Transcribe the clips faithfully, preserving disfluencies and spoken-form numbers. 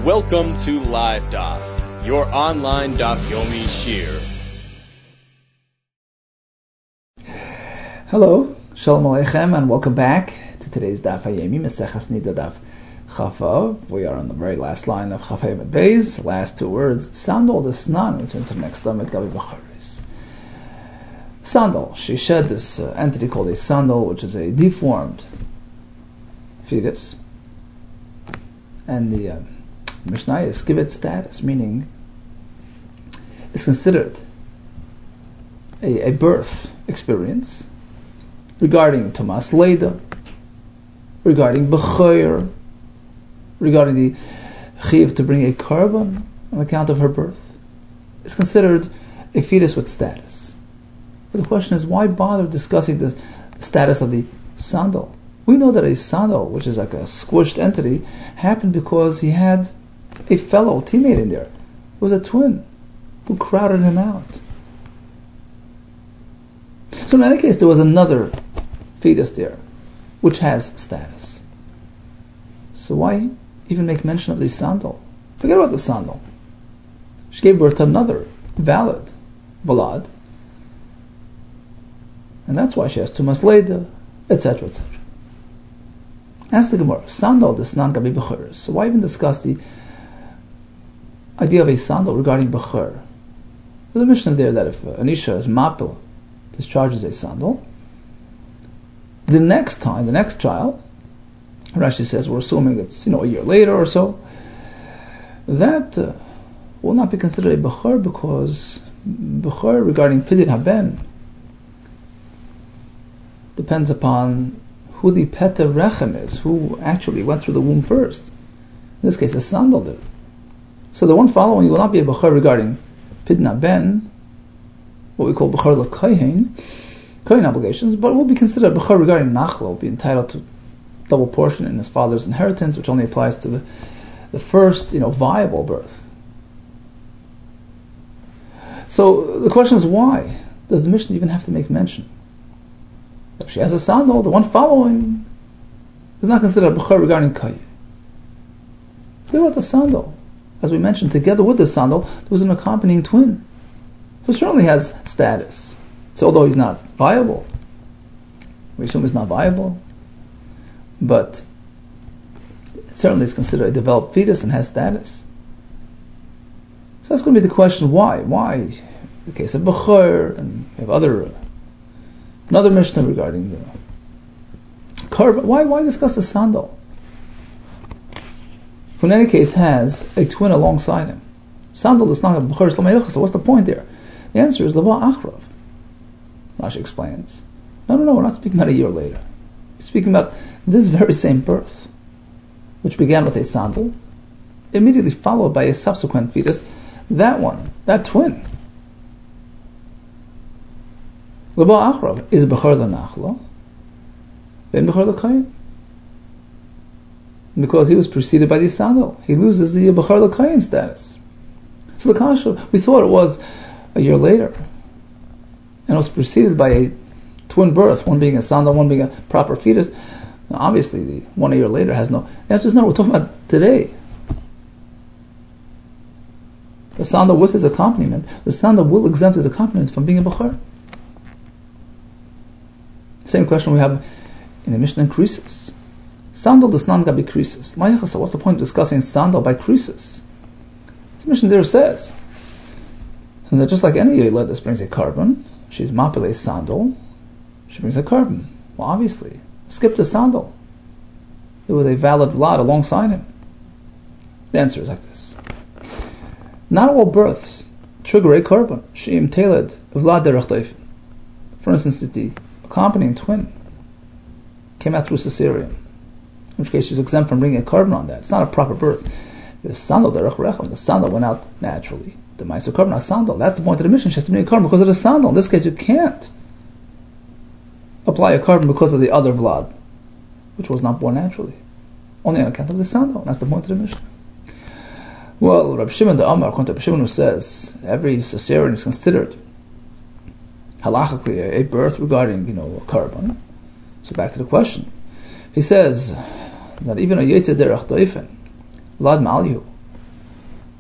Welcome to Live Daf, your online Daf Yomi Shir. Hello, Shalom Aleichem, and welcome back to today's Daf Yomi, Maseches Nida Daf Chaf Vav. We are on the very last line of Chaf Vav Beis, last two words. Sandal the Snan, we turn to the next limit, Gabi B'charis. Sandal, she shed this uh, entity called a sandal, which is a deformed fetus. And the uh, Mishnayos give it status, meaning it's considered a, a birth experience regarding Tomas Leda, regarding B'choyer, regarding the Chiv to bring a carbon on account of her birth. It's considered a fetus with status. But the question is, why bother discussing the status of the sandal? We know that a sandal, which is like a squished entity, happened because he had a fellow teammate in there. It was a twin who crowded him out. So in any case, there was another fetus there, which has status. So why even make mention of the sandal? Forget about the sandal. She gave birth to another valid balad, and that's why she has Tumas Leda, et cetera, et cetera. Ask the Gemara, sandal desnan gabi b'chor. So why even discuss the idea of a sandal regarding b'chor? There's a Mishnah there that if an isha is mapil, discharges a sandal, the next time, the next child, Rashi says, we're assuming it's you know a year later or so, that uh, will not be considered a b'chor because b'chor regarding pidin haben depends upon who the peta rechem is, who actually went through the womb first. In this case, a sandal did. So the one following will not be a b'chor regarding pidna ben, what we call b'chor l'kohen, kohen obligations, but will be considered a b'chor regarding nachla, will be entitled to double portion in his father's inheritance, which only applies to the, the first, you know, viable birth. So the question is, why does the Mishnah even have to make mention? If she has a sandal, the one following is not considered a b'chor regarding kohen. Think about the sandal. As we mentioned, together with the sandal, there was an accompanying twin, who certainly has status. So although he's not viable, we assume he's not viable, but it certainly is considered a developed fetus and has status. So that's going to be the question, why? Why? In the case of b'chor, and we have other, another Mishnah regarding the karba. Why, why discuss the sandal? Who in any case has a twin alongside him. Sandal is not a b'chor shlamei, so what's the point there? The answer is lava achrav. Rashi explains, no, no, no, we're not speaking about a year later. We're speaking about this very same birth, which began with a sandal, immediately followed by a subsequent fetus, that one, that twin. Laba achrav is b'chor l'nachla, then b'chor l'kohen. Because he was preceded by the sandal, he loses the b'chor l'kohen status. So the kasha, we thought it was a year later, and it was preceded by a twin birth, one being a sandal, one being a proper fetus. Now, obviously, the one a year later has no. The answer is no. We're talking about today. The sandal with his accompaniment, the sandal will exempt his accompaniment from being a b'chor. Same question we have in the Mishnah in Krisus. Sandal does not gabi krisus. What's the point of discussing sandal by krisus? The Mishnah there says, and that just like any yoyled, this brings a carbon. She's mapile sandal. She brings a carbon. Well, obviously, skip the sandal. It was a valid vlad alongside him. The answer is like this: not all births trigger a carbon. Sheim teled vlad derech. For instance, if the accompanying twin came out through cesarean, in which case she's exempt from bringing a carbon on that. It's not a proper birth. The sandal derech rechem, the sandal went out naturally. The ma'aser carbon, not sandal. That's the point of the mission. She has to bring a carbon because of the sandal. In this case, you can't apply a carbon because of the other vlad, which was not born naturally, only on account of the sandal. That's the point of the mission. Well, Reb Shimon the Amar, according to Reb Shimon, who says every cesarean is considered halachically a, a birth regarding, you know, a carbon. So back to the question. He says that even a yetzer derech doifen, vlad malyu,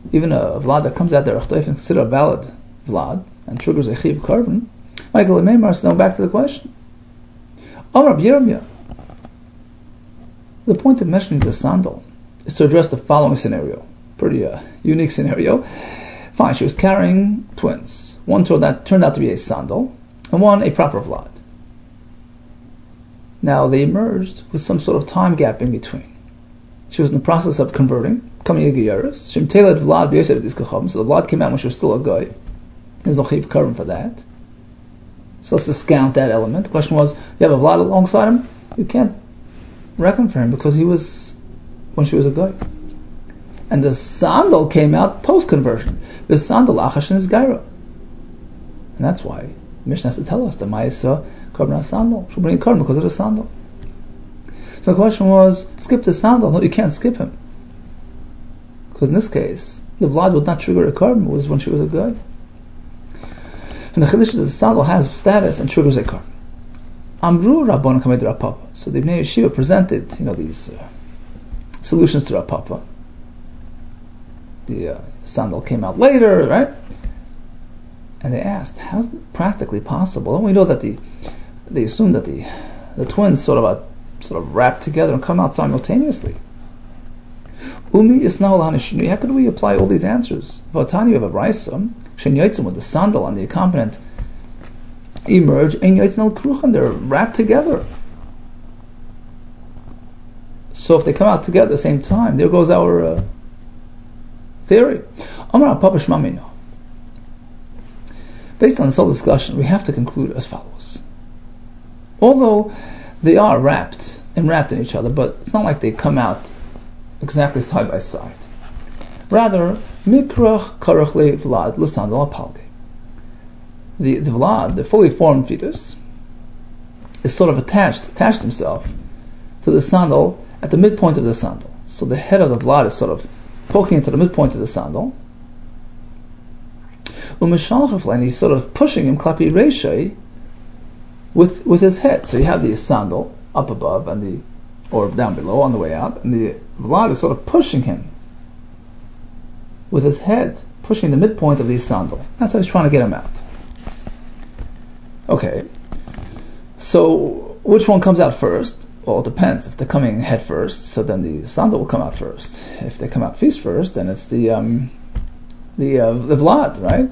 even a vlad that comes out there is considered a valid vlad and triggers a chiv carbon, Michael Meimar is now back to the question. Amar Yirmiyah. The point of mentioning the sandal is to address the following scenario. Pretty uh, unique scenario. Fine, she was carrying twins. One turned out, turned out to be a sandal, and one a proper vlad. Now they emerged with some sort of time gap in between. She was in the process of converting, becoming a geyeris. She tailored vlad b'yosef dis kacham, so the vlad came out when she was still a guy. There's no chiv carbon for that. So let's discount that element. The question was, you have a vlad alongside him? You can't reckon for him because he was when she was a guy. And the sandal came out post-conversion. The sandal achashin is gaira. And that's why Mishnah has to tell us that Ma'isa Karban sandal. She'll bring a carbon because of the sandal. So the question was, skip the sandal. No, you can't skip him. Because in this case, the vlad would not trigger a carbon. It was when she was a guy. And the chiddush is the sandal has status and triggers a carbon. Amru Rabbon Kamed Rav Papa. So the Bnei Yeshiva presented, you know, these uh, solutions to Rav Papa. The uh, sandal came out later, right? And they asked, how's it practically possible? And we know that the they assume that the the twins sort of uh, sort of wrap together and come out simultaneously. Umi isnau l'hanishinu. How could we apply all these answers? Vatani, we have a brayso, shen yotzim with the sandal and the accompaniment emerge, and yotzim al kruchan, they're wrapped together. So if they come out together at the same time, there goes our uh, theory. Amar Papa Shmamino. Based on this whole discussion, we have to conclude as follows. Although they are wrapped and wrapped in each other, but it's not like they come out exactly side by side. Rather, mikrach karachle vlad l'sandal apalge. The the vlad, the fully formed fetus, is sort of attached, attached himself to the sandal at the midpoint of the sandal. So the head of the vlad is sort of poking into the midpoint of the sandal. And he's sort of pushing him klapi reishei with with his head. So you have the sandal up above and the or down below on the way out, and the vlad is sort of pushing him with his head, pushing the midpoint of the sandal. That's how he's trying to get him out. Okay, so which one comes out first? Well, it depends. If they're coming head first, so then the sandal will come out first. If they come out feet first, then it's the um, the uh, the vlad, right?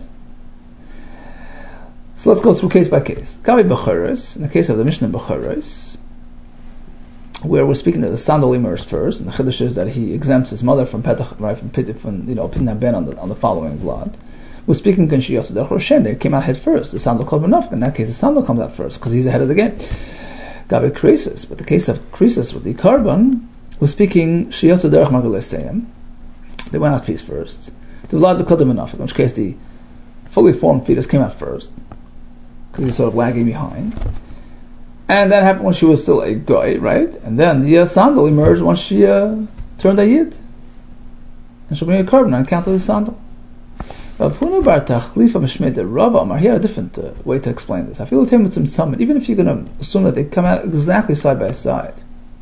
So let's go through case by case. Gabi Bechoros, in the case of the Mishnah Bechoros, where we're speaking that the sandal emerged first, and the chiddush is that he exempts his mother from petach, right, from pit, from you know pidna ben on the on the following vlad. We're speaking Kanshiyos Derech Roshem. They came out head first. The sandal called Benafik. In that case, the sandal comes out first because he's ahead of the game. Gabi Krisis, but the case of Krisis with the carbon, we're speaking Shiyot Derech Marguleseim. They went out feet first. The vlad called Benafik, in which case the fully formed fetus came out first because he's sort of lagging behind. And that happened when she was still a guy, right? And then the uh, sandal emerged once she uh, turned a yid. And she'll bring a carbon on account of the sandal. Rav Huna bar Tachlifa Mishmei de Rav Amar, he had a different uh, way to explain this. I feel with him with some summit, even if you're going to assume that they come out exactly side by side.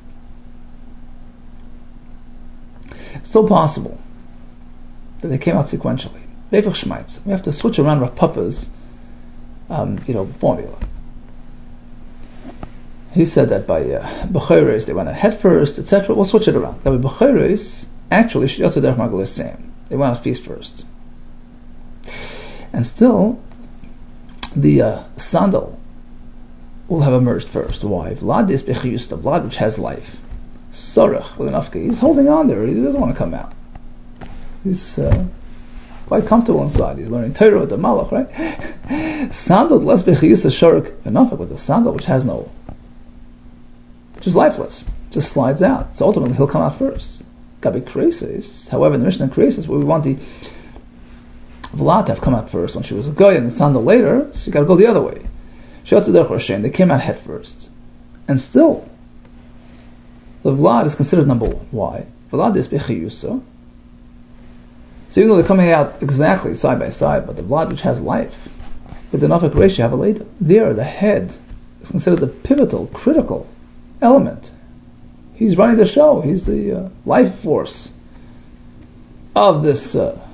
It's still possible that they came out sequentially. We have to switch around Rav Papa's um, you know, formula. He said that by uh, Bechoros they went out head first, et cetera. We'll switch it around. By Bechoros, actually, Shiyot Derech Marguleseim. They went out feet first. And still, the uh, sandal will have emerged first. Why? Vlad is Bechiyus, the blood which has life. Sorach with an afka. He's holding on there. He doesn't want to come out. He's uh, quite comfortable inside. He's learning Torah with the Malach, right? Sandal less Bechiyus Sorach v'nafik, with the sandal which has no, which is lifeless, just slides out. So ultimately he'll come out first. Gabi Krisis. However, in the Mishnah Krisis, where we want the Vlad to have come out first when she was a guy and the sandal later, so you got to go the other way. They came out head first. And still, the Vlad is considered number one. Why? Vlad is Bechiyusa. So even though they're coming out exactly side by side, but the Vlad which has life, with the Nafik Reish you have a later. There, the head is considered the pivotal, critical element. He's running the show. He's the uh, life force of this uh,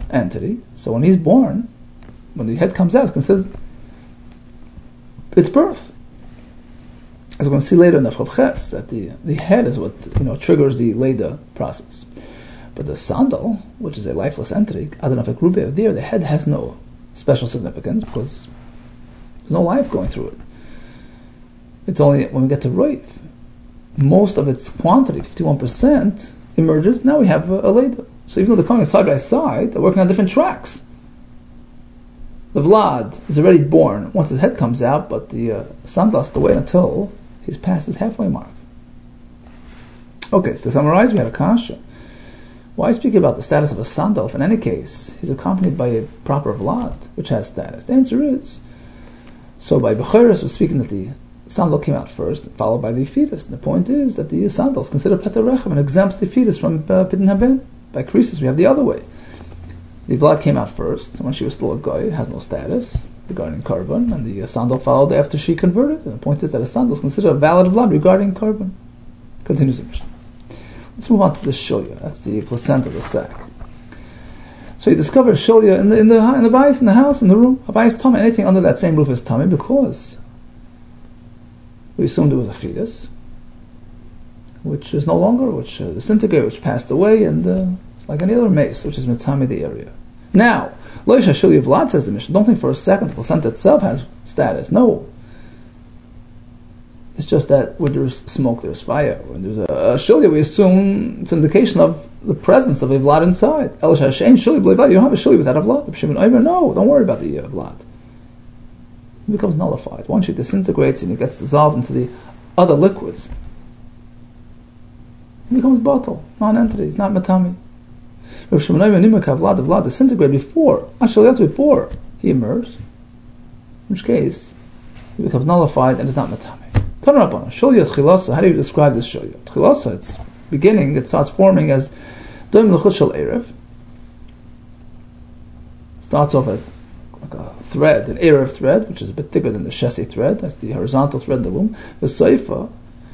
entity. So when he's born, when the head comes out, it's considered its birth. As we're going to see later in the Chav Ches, that the, the head is what you know triggers the Leda process. But the sandal, which is a lifeless entity, Adonafik Rubi of deer, the head has no special significance because there's no life going through it. It's only when we get to Roiv, most of its quantity, fifty-one percent, emerges. Now we have a, a Leda. So even though they're coming side by side, they're working on different tracks. The Vlad is already born once his head comes out, but the uh, sandal has to wait until he's past his halfway mark. Okay, so to summarize, we had a kasha. Why speak about the status of a sandal if in any case he's accompanied by a proper Vlad, which has status? The answer is, so by Bechoros we're speaking that the sandal came out first, followed by the fetus. And the point is that the sandal is considered Peter Rechem and exempts the fetus from uh, Pidin Haben. By Krisis we have the other way. The Vlad came out first, when she was still a goy, has no status regarding carbon, and the uh, sandal followed after she converted. And the point is that a sandal is considered a valid Vlad regarding carbon. Continues the mission. Let's move on to the shilya. That's the placenta of the sac. So you discover shilya in the in the in the bayis, in the house, in the room. A bayis tummy, anything under that same roof is tummy because we assumed it was a fetus, which is no longer, which uh, disintegrated, which passed away, and uh, it's like any other mace, which is mitzami the area. Now, loisha shilya vlad, says the Mishnah. Don't think for a second the placenta itself has status. No. It's just that when there's smoke, there's fire. When there's a, a shilya, we assume it's an indication of the presence of a vlad inside. El shashein shilya vlad. You don't have a shilya without a vlad. No, don't worry about the uh, vlad. It becomes nullified. Once it disintegrates and it gets dissolved into the other liquids, it becomes bottle, non-entity. It's not matami. Rav Shimon Nimrika vlad, the vlad disintegrated before. Actually, that's before he emerged. In which case, it becomes nullified and it's not matami. Shulya tchilasa. How do you describe this shulya? Tchilasa, it's beginning, it starts forming as doim l'chut shel erev. Starts off as like a thread, an erev thread, which is a bit thicker than the shesi thread. That's the horizontal thread in the loom. The seifa.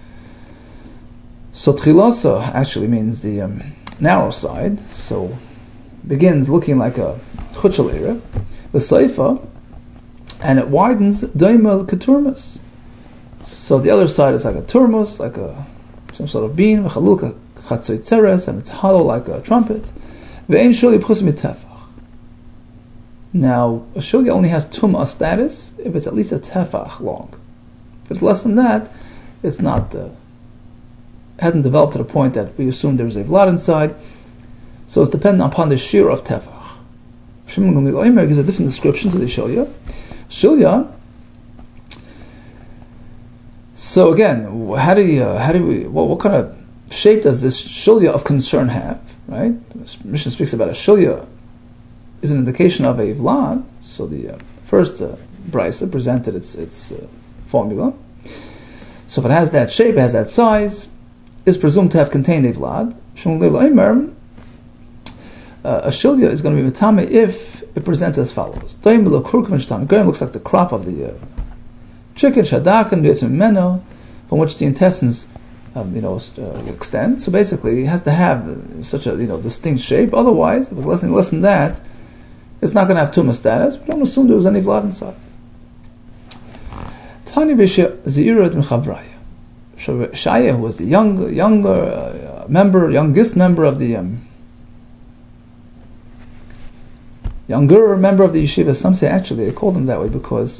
So tchilasa actually means the um, narrow side. So begins looking like a chut shel erev. The seifa, and it widens doim l'keturmas. So the other side is like a turmus, like a some sort of bean, and it's hollow like a trumpet. Now, a shulya only has tum'ah status if it's at least a tefach long. If it's less than that, it's not uh, hasn't developed to the point that we assume there's a vlad inside. So it's dependent upon the shear of tefach. Shimon Gamliel Omer gives a different description to the shulya. Shulya. So again, how do you, uh, how do we, what, what kind of shape does this shulya of concern have, right? The Mishnah speaks about a shulya is an indication of a vlad. So the uh, first uh, brisa presented its its uh, formula. So if it has that shape, it has that size, is presumed to have contained a vlad. Uh, a shulya is going to be mitame if it presents as follows. Grain looks like the crop of the uh, chicken, shadakan, meno, from which the intestines, um, you know, uh, extend. So basically, it has to have uh, such a you know distinct shape. Otherwise, if it's less than less than that, it's not going to have tumah status. We don't assume there was any vlad inside. Tani b'sheh Zeira ben Chavraya. Shaya, who was the younger, younger uh, member, youngest member of the um, younger member of the yeshiva. Some say actually they called him that way because.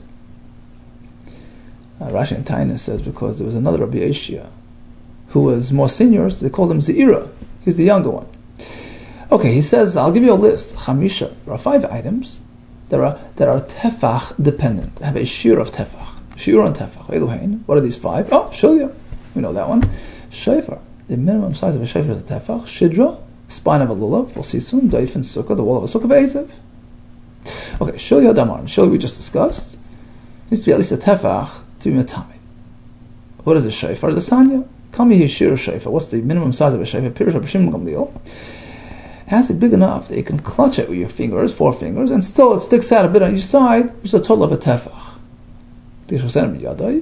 Uh, Rashi and Taina says because there was another Rabbi Yeshia who was more senior, so they called him Zeira. He's the younger one. Okay, he says, I'll give you a list. Chamisha. There are five items that are that are tefach dependent. Have a shear of tefach. Shear on tefach. Eluhain. What are these five? Oh, shulya. We know that one. Shofar. The minimum size of a shofar is a tefach. Shidra. Spine of a lulav. We'll see soon. Daif and sukkah. The wall of a sukkah. Ve'ezev. Okay, shulya damar. Shulya we just discussed. Needs to be at least a tefach to be matami. What is a shofar? The sanya. Kami hishir shofar. What's the minimum size of a shofar? Pirish Rabbi Shimon Gamliel. It has to be big enough that you can clutch it with your fingers, four fingers, and still it sticks out a bit on each side, which is a total of a tefach. It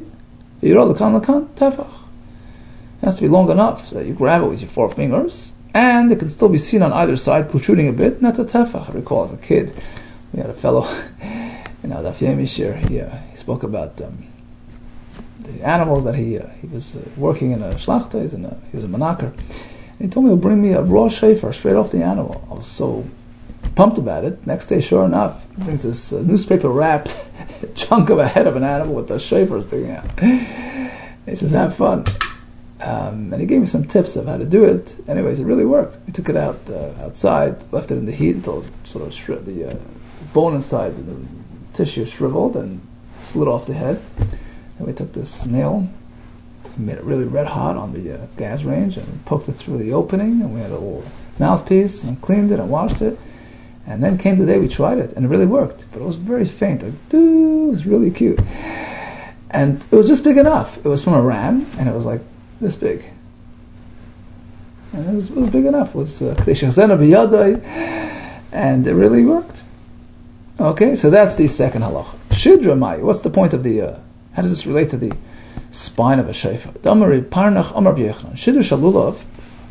has to be long enough so that you grab it with your four fingers, and it can still be seen on either side, protruding a bit, and that's a tefach. I recall as a kid, we had a fellow, you know, Daf Yomi Shir, he, uh, he spoke about um, the animals that he uh, he was uh, working in a shlachtais, and uh, he was a menaker. And he told me he'll bring me a raw shofar straight off the animal. I was so pumped about it. Next day, sure enough, he brings this uh, newspaper wrapped chunk of a head of an animal with the shofar sticking out. He says, have fun. Um, and he gave me some tips of how to do it. Anyways, it really worked. We took it out uh, outside, left it in the heat until it sort of shri- the uh, bone inside the tissue shriveled and slid off the head. And we took this nail, made it really red hot on the uh, gas range, and poked it through the opening, and we had a little mouthpiece, and cleaned it and washed it. And then came the day we tried it, and it really worked. But it was very faint, like, doo, it was really cute. And it was just big enough. It was from a ram, and it was like this big. And it was, it was big enough. It was uh, and it really worked. Okay, so that's the second halacha. Shidra mai, what's the point of the, uh, how does this relate to the spine of a shofar? Damari parnach amar b'yechnan. Shidra shalulav.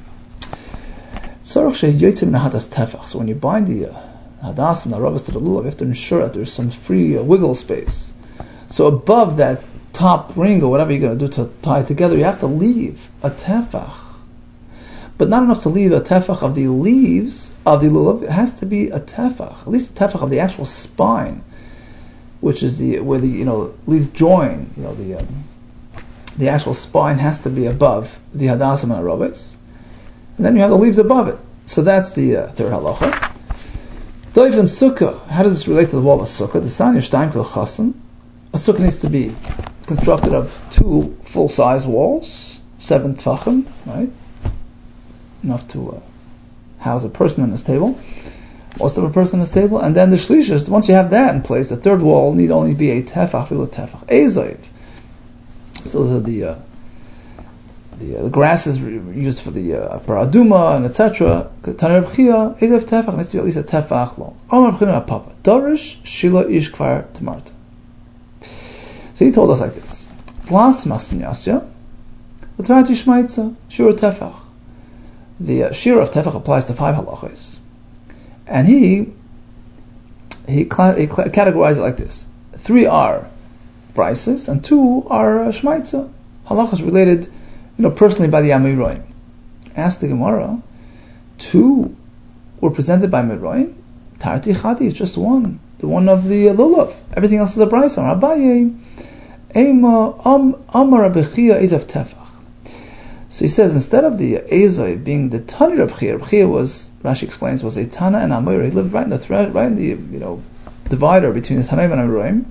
So when you bind the uh, hadas and the ravas to the lulav, you have to ensure that there's some free uh, wiggle space. So above that top ring or whatever you're going to do to tie it together, you have to leave a tefach. But not enough to leave a tefach of the leaves of the lulav. It has to be a tefach, at least a tefach of the actual spine, which is the where the you know leaves join. You know the um, the actual spine has to be above the hadas and the ravas. And then you have the leaves above it. So that's the uh, third halacha. Doif and sukkah. How does this relate to the wall of sukkah? The san yishtaim kol chasen. A sukkah needs to be constructed of two full-size walls, seven tvachim, right? Enough to uh, house a person on his table, most of a person on his table. And then the shlishis, once you have that in place, the third wall need only be a tefach, filo tefach, ezoiv. So those are the uh, The, uh, the grass is re- used for the uh, paraduma and et cetera. Taner b'chia ezev tefach needs to be at least a tefach long. Amar b'china papa darish shila ish kvar tamarta. So he told us like this: Tlas masnyasya, v'tarati shmaitza shira tefach. The uh, shira of tefach applies to five halachos, and he he, cl- he cl- categorized it like this: three are brises and two are uh, shmaitza halachos related. You know, personally by the Amiroim. Ask the Gemara, two were presented by Amiroim. Tarti Chati is just one, the one of the uh, Lulav. Everything else is a Brisa. Rabbaye, Ema Amar Bechia Ezav Tefach. So he says instead of the Ezav being the Tani Rabchia, Rabchia was, Rashi explains, was a Tana and Amir. He lived right in the thread, right in the you know divider between the Tanaim and Amiroim.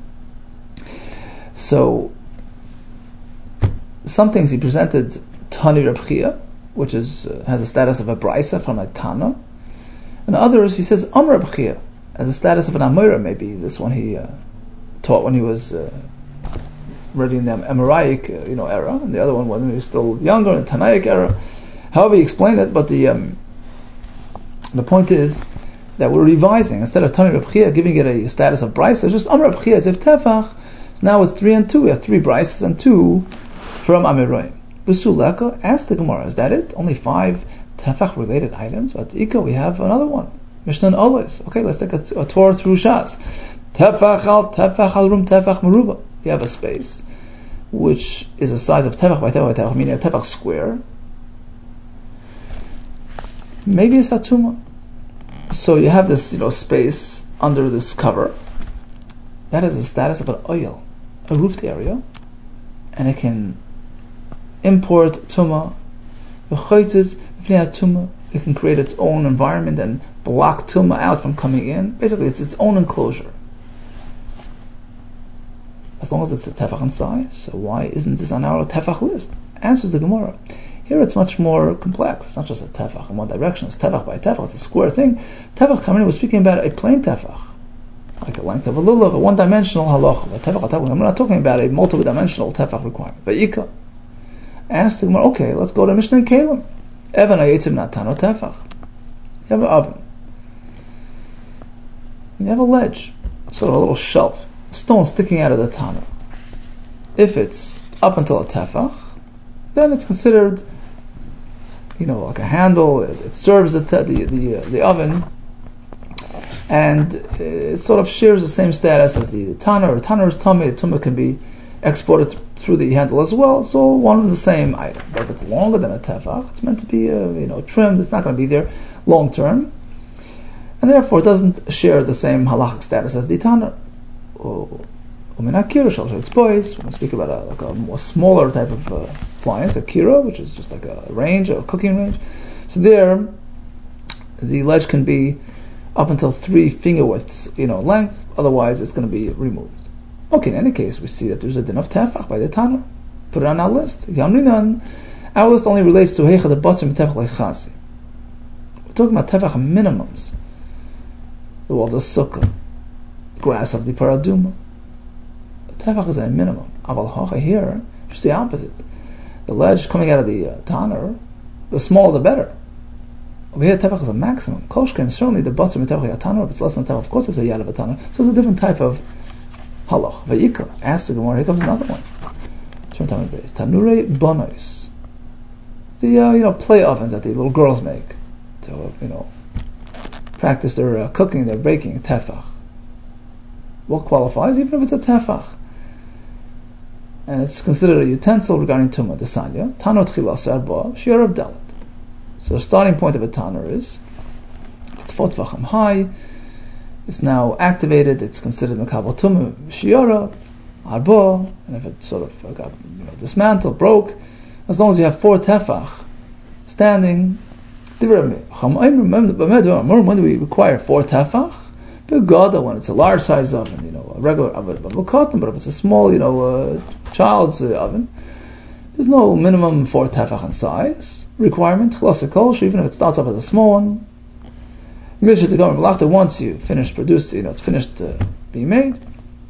So some things he presented Tani Rabchia, which is uh, has a status of a Brisa from a Tana, and others he says Amr Rabchia as a status of an Amira. Maybe this one he uh, taught when he was uh, already in the Amoraic uh, you know era, and the other one when he was still younger in the Tanaic era. However he explained it, but the um, the point is that we're revising instead of Tani Rabchia giving it a status of Brisa, just Amr Rabchia as if Tefach. So now it's three and two. We have three Brises and two from Amiroim. B'suleka, ask the Gemara, is that it? Only five tefach related items? At Ika we have another one. Mishnah Oles. Okay, let's take a, a tour through Shas. Tefach al tefach al rum tefach meruba. You have a space which is the size of tefach by tefach by tefach, meaning a tefach square. Maybe it's a tumah. So you have this, you know, space under this cover. That is the status of an oil, a roofed area, and it can import tumah, tumah. It can create its own environment and block tumah out from coming in. Basically, it's its own enclosure. As long as it's a tefach in size, so why isn't this on our tefach list? Answers the Gemara. Here it's much more complex. It's not just a tefach in one direction. It's tefach by tefach. It's a square thing. Tefach coming in, we're speaking about a plain tefach, like the length of a lulav, a one-dimensional halach. A tefach, a tefach. I'm not talking about a multiple-dimensional tefach requirement. But Ika. Ask the Gemara, okay, let's go to Mishnah and Kalim. Evan ayetzim natano tefach. You have an oven. You have a ledge, sort of a little shelf, a stone sticking out of the tana. If it's up until a tefach, then it's considered you know, like a handle. It, it serves the te- the the, uh, the oven, and it sort of shares the same status as the, the tanner. Or tanner is tummy. The tummy can be exported th- through the handle as well. So one and the same item. But if it's longer than a tefach, it's meant to be uh, you know trimmed. It's not going to be there long term, and therefore it doesn't share the same halachic status as the tanner. Oh. When we speak about a, like a more smaller type of uh, appliance, a kira, which is just like a range, a cooking range. So there, the ledge can be up until three finger widths, you know, length. Otherwise, it's going to be removed. Okay, in any case, we see that there's a din of tefach by the Tanner. Put it on our list. Our list only relates to heicha the bottom tefach lechazi. We're talking about tefach minimums. The wall of the sukkah, grass of the paraduma. Tefach is a minimum. Aval hacha here, just the opposite. The ledge coming out of the uh, tanner, the smaller the better. Over here, tefach is a maximum. Kolshken, certainly the bottom of tefach tanner, if it's less than tefach, of course it's a yad of a tanner. So it's a different type of halach. Vayika, ask the Gemara, here comes another one. Tanure bonos. The uh, you know play ovens that the little girls make to uh, you know practice their uh, cooking, their baking, tefach. What qualifies, even if it's a tefach? And it's considered a utensil regarding tumah, the sanya. Tanot chilas arba, shiur of dalet. So the starting point of a tanner is, it's four tvachim high, it's now activated, it's considered mekabel tumah, shiur arba, and if it sort of got you know, dismantled, broke, as long as you have four tefach standing, when do we require four tefach? Begada, when it's a large size oven, you know, a regular oven, but if it's a small, you know, uh, child's uh, oven, there's no minimum for tefach in size requirement. Even if it starts off as a small one, once you finish producing, you know, it's finished uh, being made.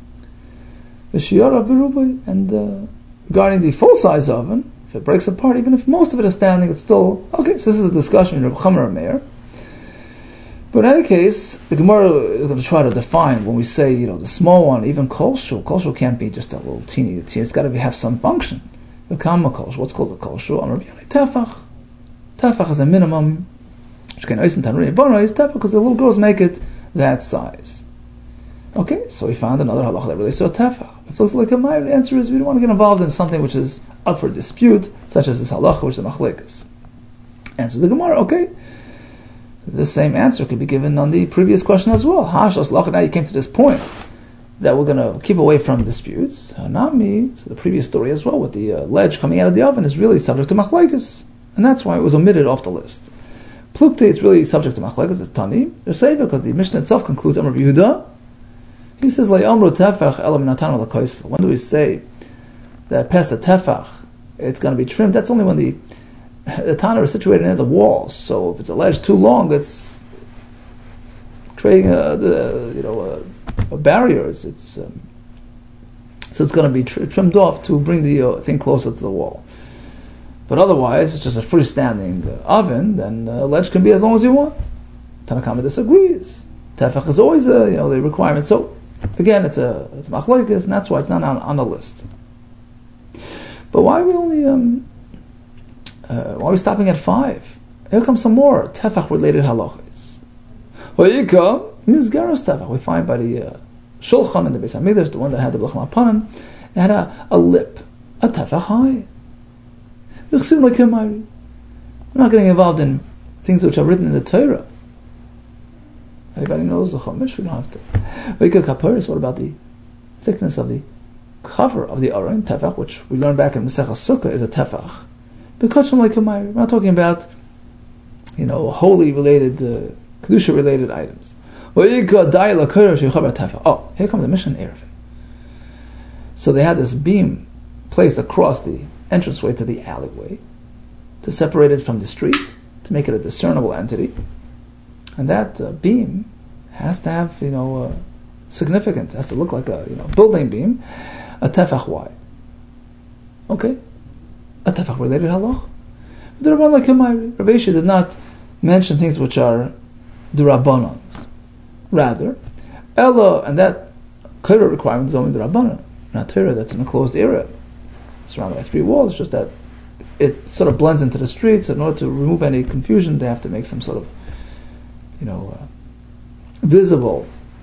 And uh, regarding the full size oven, if it breaks apart, even if most of it is standing, it's still okay. So this is a discussion in Reb Chamer Meir. But in any case, the Gemara is going to try to define when we say, you know, the small one, even kolshu. Kolshu can't be just a little teeny. It's got to be, have some function. The kama kolshu, what's called a kolshu? Tefach. Tefach is a minimum. Tefach because the little girls make it that size. Okay, so we found another halacha that relates to a tefach. If it looks like a ma'ir, the answer is we don't want to get involved in something which is up for dispute, such as this halacha, which is the machlekes. Answer the Gemara, okay. The same answer could be given on the previous question as well. Hashas lach, now you came to this point that we're going to keep away from disputes. Hanami, so the previous story as well with the uh, ledge coming out of the oven is really subject to machlekes, and that's why it was omitted off the list. Plukte, it's really subject to machlekes. It's tani. They're saying because the Mishnah itself concludes Amar Yehuda. He says Le'amru tefach elam natan l'koisel. When do we say that past the tefach it's going to be trimmed? That's only when the the tanner is situated near the walls, so if it's a ledge too long, it's creating a, the, you know, a, a barrier. It's, it's um, so it's going to be tr- trimmed off to bring the uh, thing closer to the wall. But otherwise, if it's just a freestanding uh, oven, then a uh, ledge can be as long as you want. Tanna Kama disagrees. Tefach is always a, you know, the requirement. So again, it's a it's a machlokes, and that's why it's not on, on the list. But why are we only um, Uh, why are we stopping at five? Here comes some more tefach related halachas. Vayika mizgaras tefach. We find by the uh, shulchan in the Beis Hamikdash, the one that had the blachim apanim, it had a, a lip, a tefach high. We're not getting involved in things which are written in the Torah. Everybody knows the Chumash. We don't have to. Vayika kaparis. What about the thickness of the cover of the aron tefach, which we learned back in Masechah Sukkah, is a tefach. Because like a we're not talking about, you know, holy related, uh, kedusha related items. Oh, here comes the Mishnah Erev. So they had this beam placed across the entranceway to the alleyway to separate it from the street, to make it a discernible entity, and that uh, beam has to have, you know, uh, significance. It has to look like a, you know, building beam, a tefach wide. Okay. A tefach related halach. The Rabban like Rav Ashi did not mention things which are the Rabbanans. Rather, Ella, and that Torah requirement is only the Rabbanan, not Torah that's an enclosed area surrounded by three walls. It's just that it sort of blends into the streets. In order to remove any confusion, they have to make some sort of, you know, uh, visible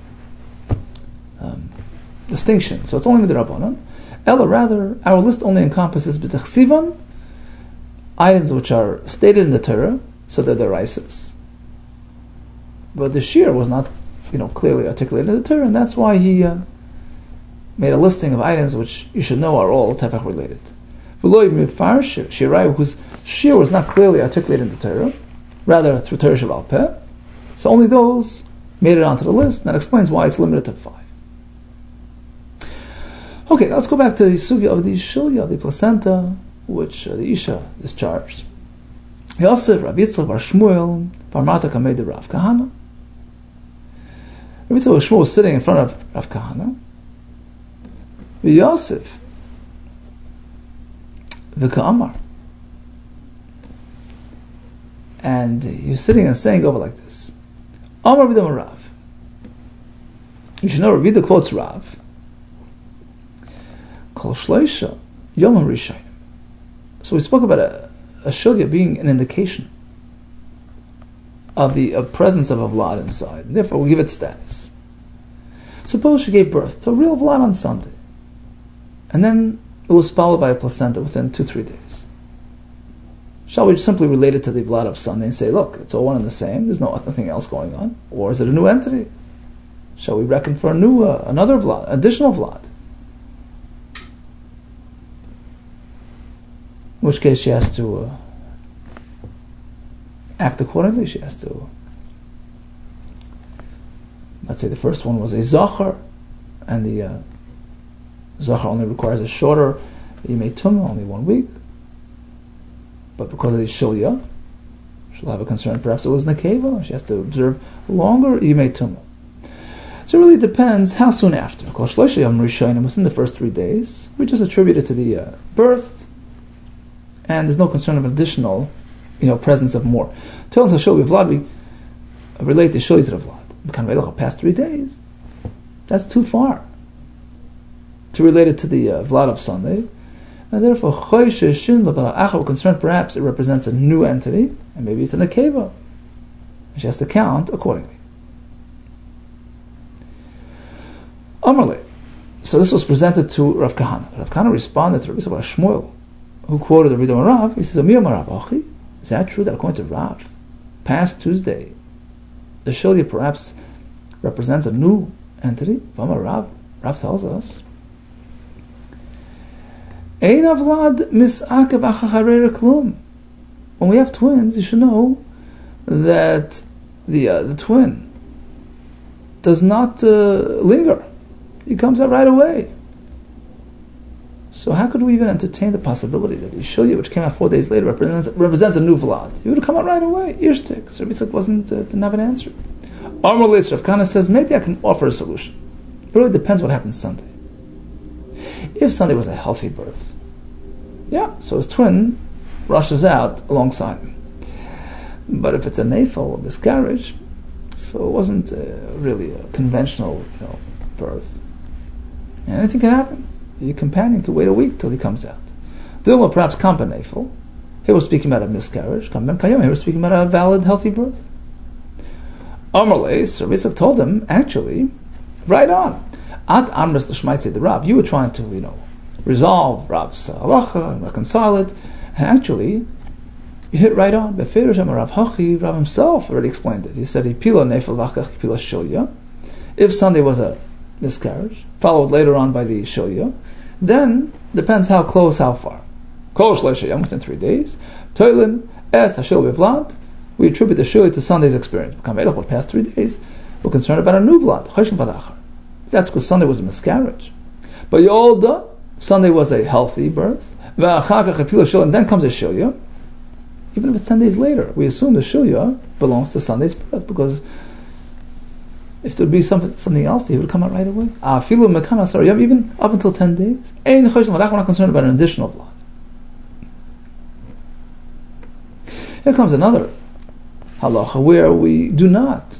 um, distinction. So it's only midrabanan. Ella, rather, our list only encompasses b'tachsivan, items which are stated in the Torah, so they're deraises. But the shir was not, you know, clearly articulated in the Torah, and that's why he uh, made a listing of items which you should know are all tefach related. V'lo mifar shirai, whose shir was not clearly articulated in the Torah, rather through Torah Shabbat Peh, so only those made it onto the list. And that explains why it's limited to five. Okay, now let's go back to the sugya of the shilya, of the placenta, which uh, the Isha discharged. Yosef, Rabbi Yitzchak, Bar Shmuel, Bar Marta Kamei de Rav Kahana. Rabbi Yitzchak Bar Shmuel was sitting in front of Rav Kahana. Yosef, V'ka Amar. And he was sitting and saying over like this. Amar B'dam Rav. You should know, Rabbi quotes Rav. Kol Shleisha, Yom HaRishayim. So we spoke about a, a shilya being an indication of the a presence of a vlad inside, and therefore we give it status. Suppose she gave birth to a real vlad on Sunday, and then it was followed by a placenta within two, three days. Shall we simply relate it to the vlad of Sunday and say, look, it's all one and the same, there's no nothing else going on? Or is it a new entity? Shall we reckon for a new, uh, another vlad, additional vlad? In which case she has to uh, act accordingly. She has to, let's say the first one was a zachar, and the uh, zachar only requires a shorter yimei tumah, only one week. But because of the shilya, she'll have a concern. Perhaps it was nekeva. She has to observe longer yimei tumah. So it really depends how soon after. Kol shleisha yom rishayim, within the first three days, we just attribute it to the uh, birth. And there's no concern of additional, you know, presence of more. Tell us a shilya vlad, we relate the shilya to the vlad. We can relate past three days. That's too far to relate it to the uh, vlad of Sunday, and therefore choishes shin levalah acha. We're concerned perhaps it represents a new entity, and maybe it's an akeva, and she has to count accordingly. Amarle. So this was presented to Rav Kahana. Rav Kahana responded to Rabbi Shmuel, who quoted the Ridon Rav. He says, is that true that according to Rav, past Tuesday, the shilya perhaps represents a new entity? Rav, Rav tells us, when we have twins, you should know that the uh, the twin does not uh, linger. He comes out right away. So how could we even entertain the possibility that the shilya, which came out four days later, represents, represents a new vlad? He would have come out right away. Ishtik. So Rabbi Yitzchak wasn't uh, didn't have an answer. Amar Leis Rav Kahana says, maybe I can offer a solution. It really depends what happens Sunday. If Sunday was a healthy birth, yeah, so his twin rushes out alongside him. But if it's a nafal, a miscarriage, so it wasn't uh, really a conventional, you know, birth, and anything can happen. The companion could wait a week till he comes out. Dilma perhaps kampa nafal. He was speaking about a miscarriage. Kamben kayom. He was speaking about a valid, healthy birth. Amarle, Sir Yitzchak told him, actually, right on. At Amras L'Shmaitze the Rav, you were trying to, you know, resolve Rav's halacha and reconcile it. And actually, you hit right on. Beferish Rav Hachi, Rav himself already explained it. He said, "Pila nefel v'achach pila shilya." If Sunday was a miscarriage, followed later on by the shilya, then depends how close, how far. Kol shleisha yom, within three days. Toilin es hashil v'vlad. We attribute the shilya to Sunday's experience. But past three days, we're concerned about a new vlad. Choshen v'achar. That's because Sunday was a miscarriage. But Yolda, Sunday was a healthy birth. And then comes a shilya. Even if it's ten days later, we assume the shilya belongs to Sunday's birth, because if there would be something, something else, he would come out right away. Even up until ten days. We're not concerned about an additional blood. Here comes another halacha where we do not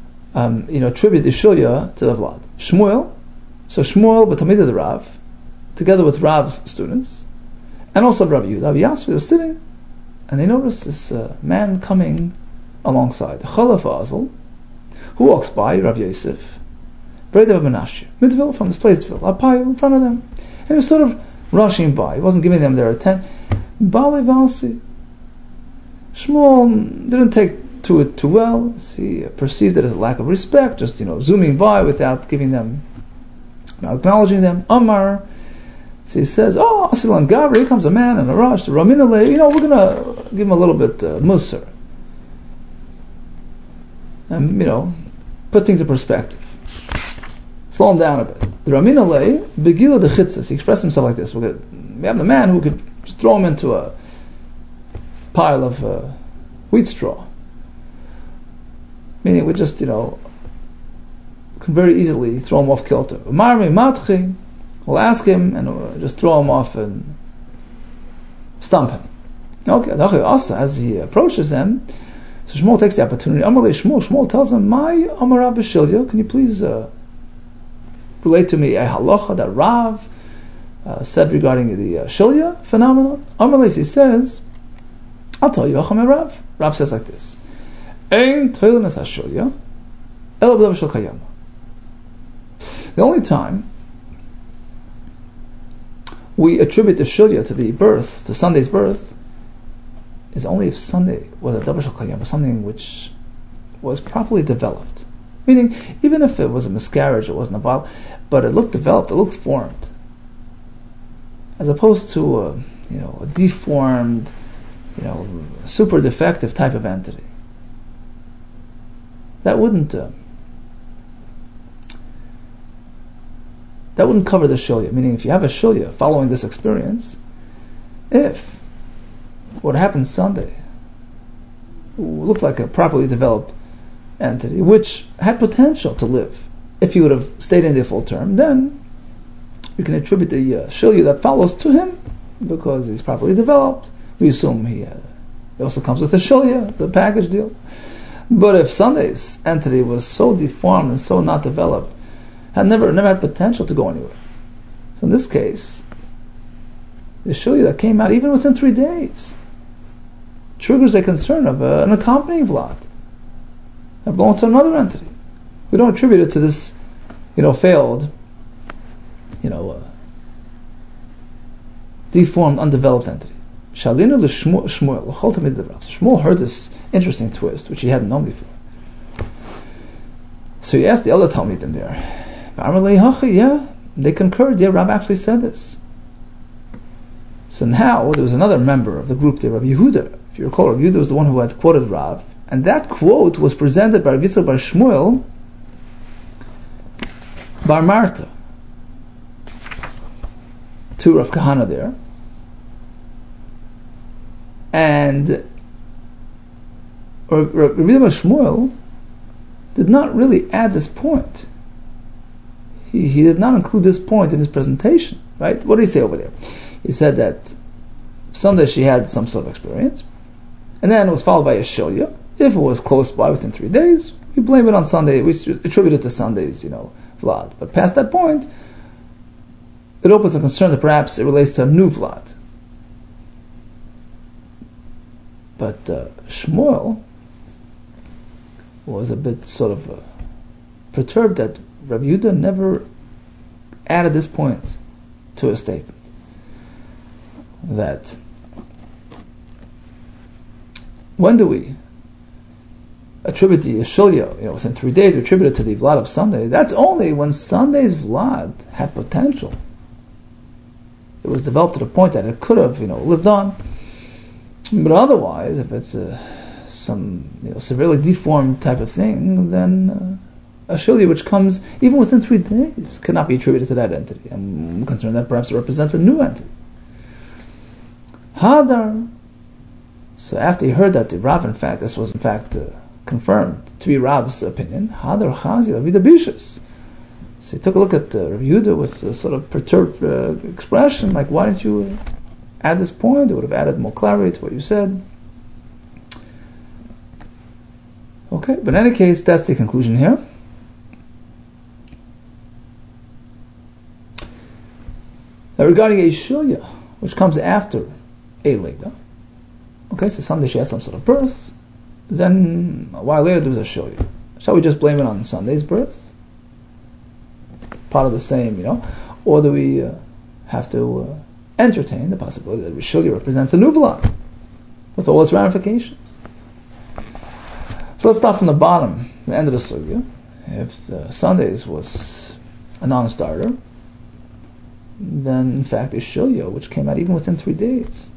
Um, you know, attribute the shilya to the vlad. Shmuel, so Shmuel, but Talmid of the Rav, together with Rav's students, and also Rav Yehuda. Rav Yasvi was sitting, and they noticed this uh, man coming alongside, Chalaf Azel, who walks by Rav Yosef, Breda of Menashe, Midville, from this place, Apayu, in front of them. And he was sort of rushing by. He wasn't giving them their attention. Bali Valsi. Shmuel didn't take to it too well. He perceived it as a lack of respect, just, you know, zooming by without giving them, you know, acknowledging them. Amar. So he says, oh, Asilan Gabri, here comes a man in a rush. The Raminale, you know, we're going to give him a little bit uh, musar. And, you know, put things in perspective. Slow him down a bit. The Raminale, Begila de Chitzas, he expressed himself like this. We're gonna, we have the man who could just throw him into a pile of uh, wheat straw. Meaning, we just, you know, can very easily throw him off kilter. Marmi Matchi, we'll ask him and we'll just throw him off and stump him. Okay, as he approaches them, so Shmuel takes the opportunity. Amalei Shmuel, Shmuel tells him, "My Amar B'Shilya, can you please uh, relate to me a halacha that Rav uh, said regarding the uh, Shilya phenomenon?" Amalei, he says, "I'll tell you, Acham Rav." Rav says like this: "Ein toilenas hashilya, ela b'davar shel kayama." The only time we attribute the Shilya to the birth, to Sunday's birth, is only if Sunday was a davar shel kayama, something which was properly developed. Meaning, even if it was a miscarriage, it wasn't a viol, but it looked developed, it looked formed, as opposed to a, you know, a deformed, you know, super defective type of entity. That wouldn't uh, that wouldn't cover the shilya. Meaning, if you have a shilya following this experience, if what happened Sunday looked like a properly developed entity, which had potential to live, if he would have stayed in the full term, then you can attribute the uh, shilya that follows to him, because he's properly developed. We assume he, uh, he also comes with a shilya, the package deal. But if Sunday's entity was so deformed and so not developed, had never never had potential to go anywhere, so in this case, the shilya that came out even within three days triggers a concern of uh, an accompanying vlad that belonged to another entity. We don't attribute it to this, you know, failed, you know, uh, deformed, undeveloped entity. Shalina l'Shmuel, l'chol tamid devrav. Shmuel heard this interesting twist, which he hadn't known before. So he asked the other Talmidim there. Yeah, they concurred. Yeah, Rav actually said this. So now there was another member of the group there, Rav Yehuda. If you recall, Rav Yehuda was the one who had quoted Rav, and that quote was presented by Rav Yitzchak bar Shmuel bar Marta to Rav Kahana there. And Rav Yitzchak bar Shmuel did not really add this point. He, he did not include this point in his presentation, right? What did he say over there? He said that Sunday she had some sort of experience, and then it was followed by a shilya. If it was close by within three days, we blame it on Sunday, we attribute it to Sunday's, you know, vlad. But past that point, it opens a concern that perhaps it relates to a new vlad. But uh, Shmuel was a bit sort of uh, perturbed that Rabbi Yehuda never added this point to his statement. That when do we attribute the shilya, you know, within three days we attribute it to the vlad of Sunday? That's only when Sunday's vlad had potential. It was developed to the point that it could have, you know, lived on. But otherwise, if it's a, some, you know, severely deformed type of thing, then uh, a shilya which comes even within three days cannot be attributed to that entity. I'm concerned that perhaps it represents a new entity. Hadar. So after he heard that the Rav, in fact, this was in fact uh, confirmed to be Rav's opinion, Hadar Chazi Ravida Bishus. So he took a look at uh, Rav Yehuda with a sort of perturbed uh, expression, like, why didn't you uh, add this point? It would have added more clarity to what you said. Okay, but in any case, that's the conclusion here. Now regarding a shilya, which comes after a Leda, okay, so Sunday she had some sort of birth, then a while later there was a shilya. Shall we just blame it on Sunday's birth? Part of the same, you know? Or do we uh, have to uh, entertain the possibility that shilya represents a new vlad with all its ramifications? So let's start from the bottom, the end of the sugya. If the Sundays was a non-starter, then in fact a shilya, which came out even within three days,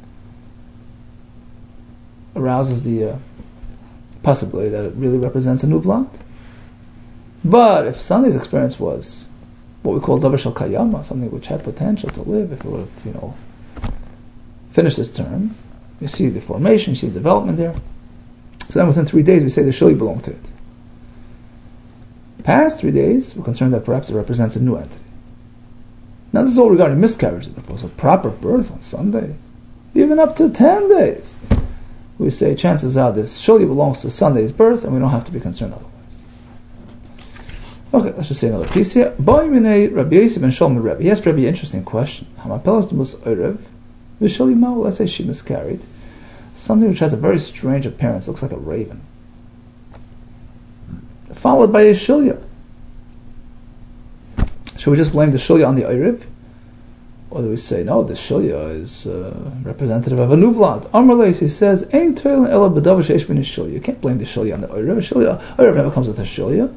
arouses the uh, possibility that it really represents a new vlad. But if Sunday's experience was what we call davar shel kayama, something which had potential to live if it would have, you know, finished its term, you see the formation, you see the development there. So then within three days we say the shilya belonged to it. Past three days, we're concerned that perhaps it represents a new entity. Now this is all regarding miscarriage. If it was a proper birth on Sunday, even up to ten days, we say chances are this shilya belongs to Sunday's birth and we don't have to be concerned otherwise. Okay, let's just say another piece here. Rabbi Yosef ben Shalom Rebbe. He asked Rebbe an interesting question. Let's say she miscarried. Something which has a very strange appearance, looks like a raven. Followed by a shilya. Should we just blame the shilya on the Erev? Or do we say, no, the shilya is uh, representative of a new vlad? Amar Leis, he says, Ein toil ela b'davar sheish b'nei shilya. You can't blame the shilya on the Erev. Shilya, Erev never comes with a shilya.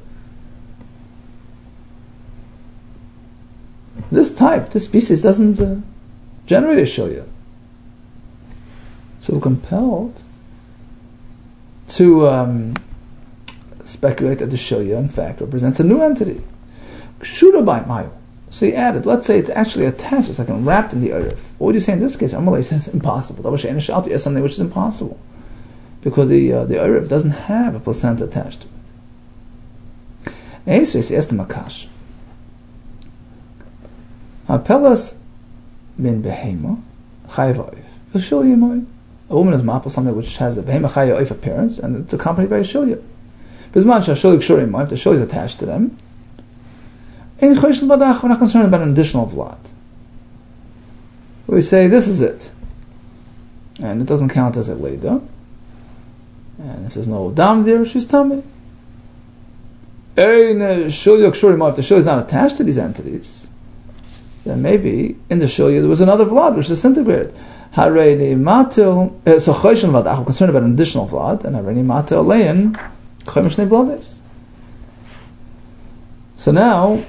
This type, this species doesn't uh, generate a shilya. So we're compelled to um, speculate that the shilya, in fact, represents a new entity. Kshuda by mayu. So he added, let's say it's actually attached, it's like wrapped in the Erev. What would you say in this case? Amalei says impossible. That is something which is impossible. Because the uh, the Erev doesn't have a placenta attached to it. Esves, he asked him a kash. Hapelas min behema chayvaif. A shilya moy. A woman is mapel, something which has a behema chayvaif appearance, and it's accompanied by a shilya. Bisman shashilya kshuri moy, if the shilya is attached to them, we're not concerned about an additional vlad. We say this is it, and it doesn't count as a leda. And if there's no dam there, she's tummy. If the shilya is not attached to these entities, then maybe in the shilya there was another vlad which disintegrated. So I'm concerned about an additional vlad, and hareni matel lein chayim blades. So now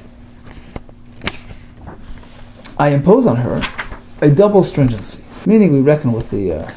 I impose on her a double stringency, meaning we reckon with the uh,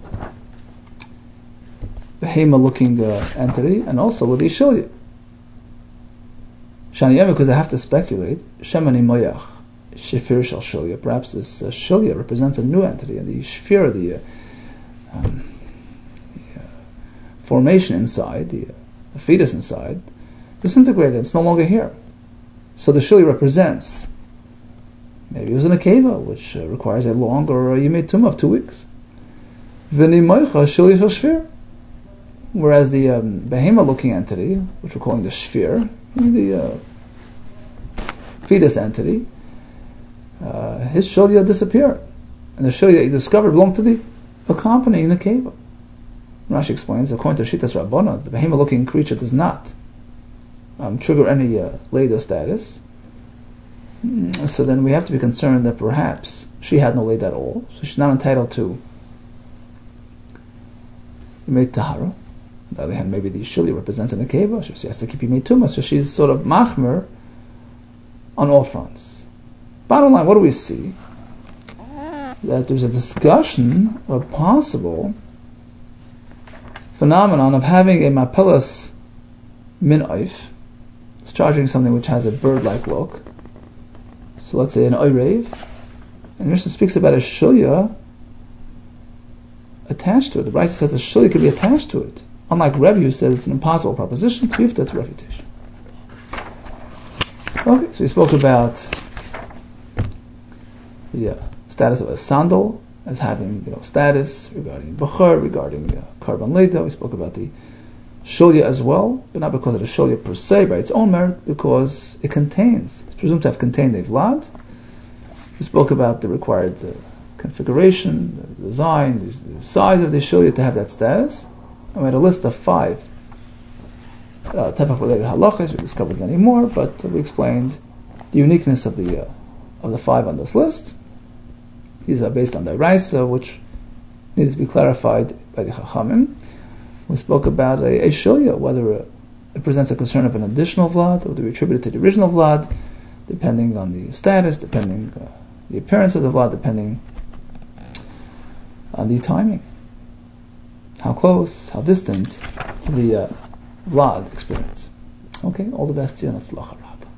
behema-looking uh, entity and also with the shilya. Shaniyam, because I have to speculate, shemani moyach, shifir shal shilya. Perhaps this uh, shilya represents a new entity, and the shfir, the, uh, um, the uh, formation inside, the, uh, the fetus inside, disintegrated. It's no longer here. So the shilya represents, maybe it was in a keva, which uh, requires a longer uh, yimei tumah of two weeks. V'ni moicha shilya shal shfir. Whereas the um, behema-looking entity, which we're calling the shfir, the uh, fetus entity, uh, his shilya disappeared, and the shilya he discovered belonged to the accompanying nekeva. Rashi explains, according to Shitas Rabbana, the behema-looking creature does not um, trigger any uh, leda status. So then we have to be concerned that perhaps she had no leda at all, so she's not entitled to yimei tahara. On the other hand, maybe the shilya represents an nekeva, she has to keep yimei tumah, so she's sort of machmer on all fronts. Bottom line, what do we see? That there's a discussion of a possible phenomenon of having a mapelas min oif, discharging something which has a bird-like look. So let's say an oirev, and Mishnah speaks about a shilya attached to it. The Brisa says a shilya could be attached to it. Unlike Rev, who says it's an impossible proposition, Tvifta, it's a refutation. Okay, so we spoke about the uh, status of a sandal as having, you know, status regarding Bechor, regarding uh, Karban Leda. We spoke about the shilya as well, but not because of the shilya per se, by its own merit, because it contains, it's presumed to have contained a vlad, We spoke about the required uh, configuration, the design, the, the size of the shilya to have that status. And we had a list of five uh, tefach-related halachas. We discovered many more, but uh, we explained the uniqueness of the uh, of the five on this list. These are based on the Raisa, which needs to be clarified by the Chachamim. We spoke about a, a shilya, whether uh, it presents a concern of an additional vlad or to be attributed to the original vlad, depending on the status, depending uh, the appearance of the vlad, depending on the timing, how close, how distant to the uh, vlad experience. Okay, all the best to you, and it's Lacha Rabba.